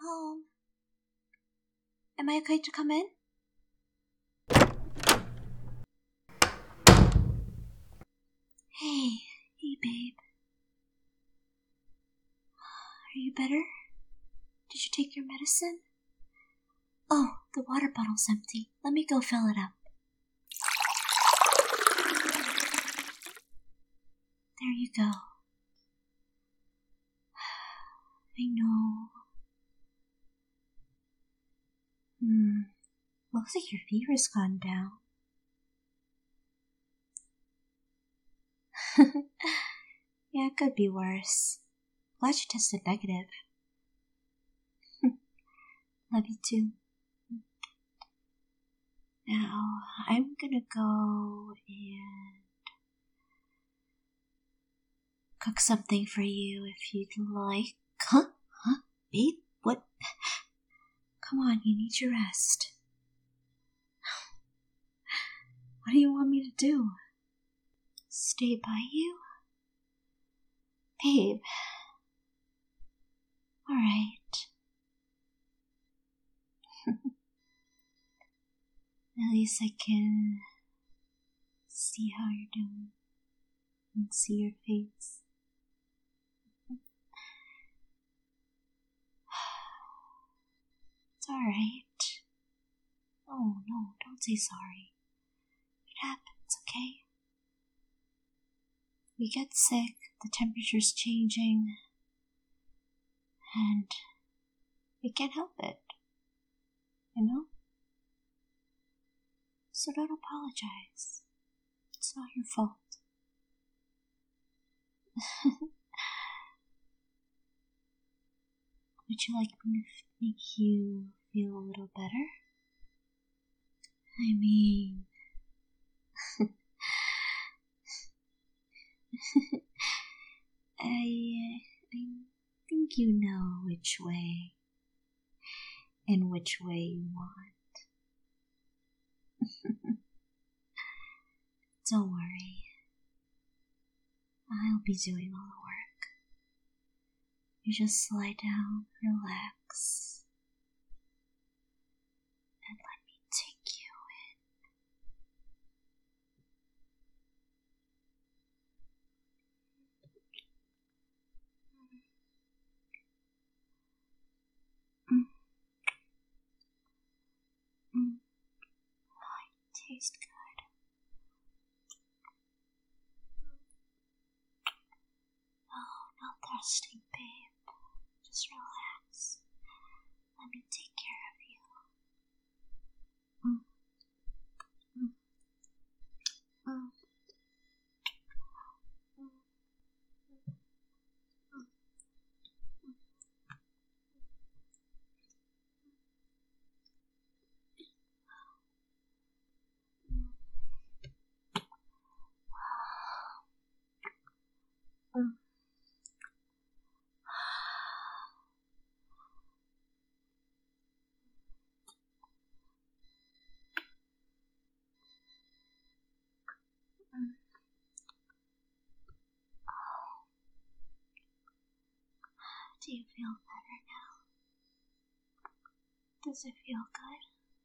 home. Am I okay to come in? Hey, babe. Are you better? Did you take your medicine? Oh, the water bottle's empty. Let me go fill it up. There you go. I know. Looks like your fever's gone down. Yeah, it could be worse. Glad you tested negative. Love you too. Now, I'm gonna go and cook something for you if you'd like. Huh? Babe? What? Come on, you need your rest. What do you want me to do? Stay by you? Babe. Alright. At least I can see how you're doing and see your face. It's alright. Oh, no, don't say sorry. It happens, okay? We get sick, the temperature's changing, and we can't help it, you know? So don't apologize. It's not your fault. Would you like me to make you feel a little better? I mean... I think you know which way and which way you want. Don't worry. I'll be doing all the work. You just lie down, relax, and let me take you in. Tastes good. Oh, no thirsting, babe. Just relax. Let me take care of you. Do you feel better now? Does it feel good?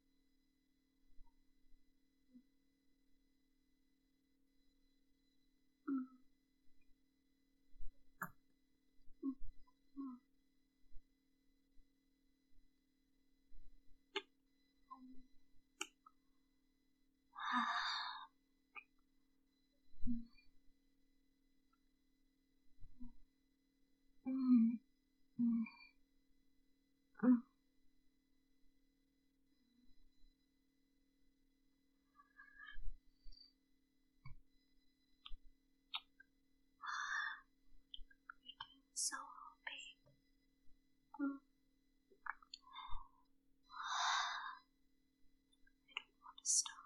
So, babe. I don't want to stop.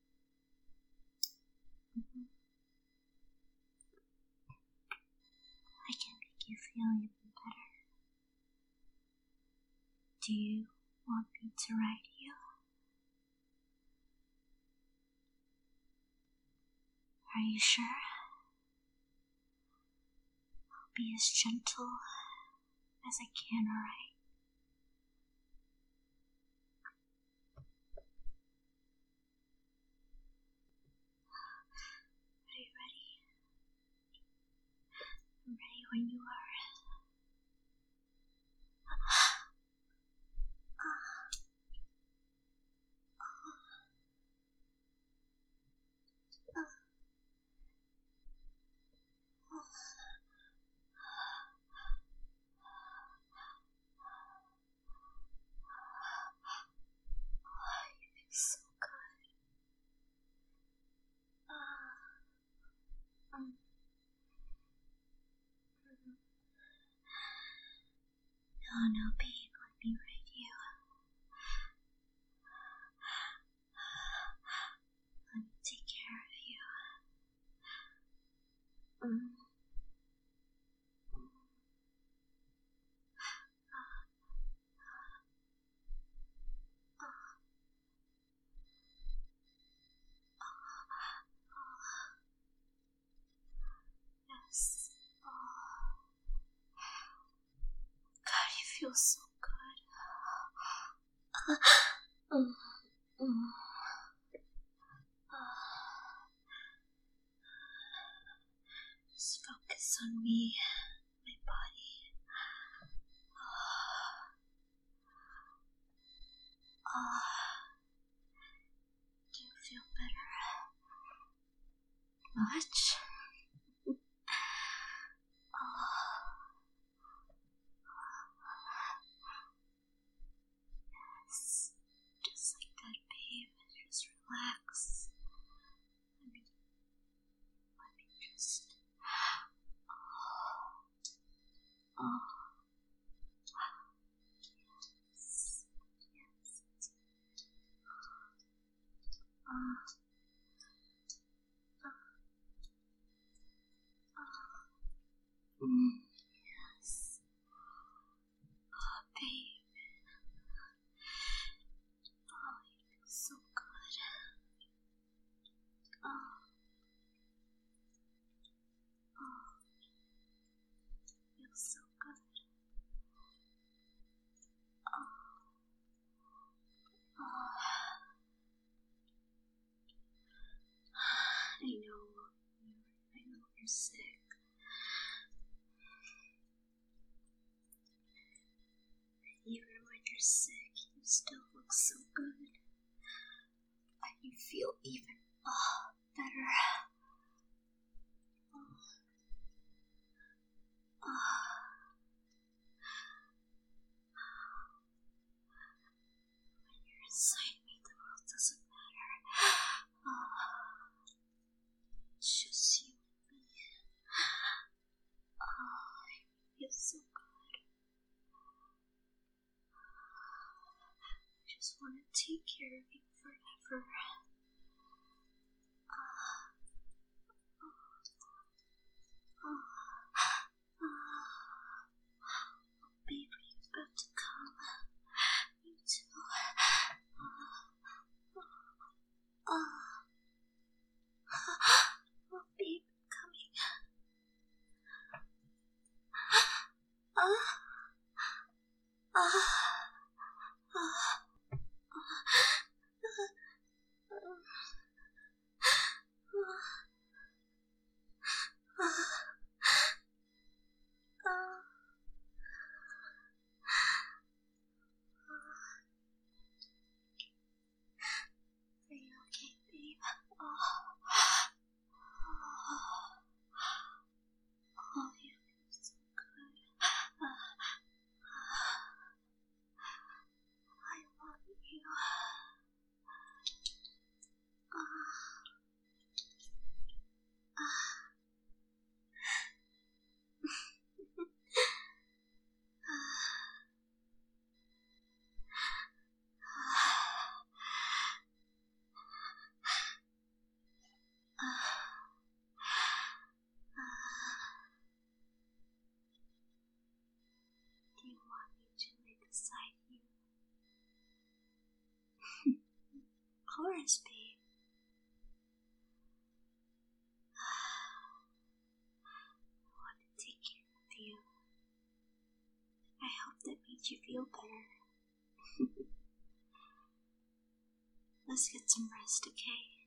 I can make you feel even better. Do you want me to ride you? Are you sure? I'll be as gentle as I can, alright? know, babe. Let me ride you. Let me take care of you. Yes. God, you feel so good. Just focus on me, my body. Do you feel better? Much? Yes. Just like that, babe. Just relax. Let me just. Yes. Yes. Yes. Babe. You feel so good. Feels so good. I know you're sick. Even when you're sick, you still look so good. And you feel even better. When you're inside me, the world doesn't matter. It's just you and me. I feel so good. I just want to take care of you forever. Baby, you're about to come. Me too. Babe, coming. Are you okay, babe? You feel so good. I love you. Do you want me to lay beside you? Of course, babe. I want to take care of you. I hope that made you feel better. Let's get some rest, okay?